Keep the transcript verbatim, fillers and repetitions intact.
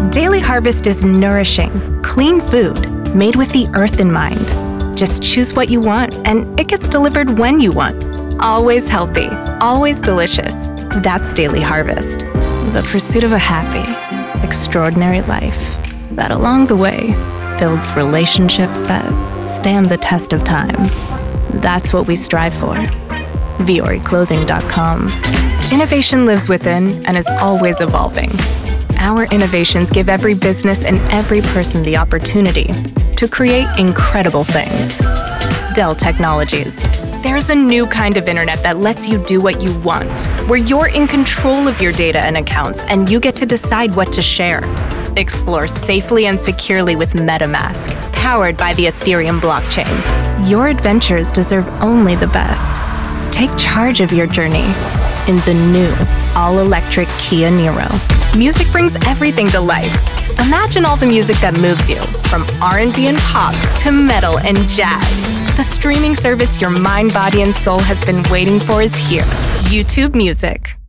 Daily Harvest is nourishing, clean food made with the earth in mind. Just choose what you want, and it gets delivered when you want. Always healthy, always delicious. That's Daily Harvest. The pursuit of a happy, extraordinary life that along the way builds relationships that stand the test of time. That's what we strive for. Vuori Clothing dot com. Innovation lives within and is always evolving. Our innovations give every business and every person the opportunity to create incredible things. Dell Technologies. There's a new kind of internet that lets you do what you want, where you're in control of your data and accounts, and you get to decide what to share. Explore safely and securely with MetaMask, powered by the Ethereum blockchain. Your adventures deserve only the best. Take charge of your journey in the new all-electric Kia Niro. Music brings everything to life. Imagine all the music that moves you, from R and B and pop to metal and jazz. The streaming service your mind, body, and soul has been waiting for is here. YouTube Music.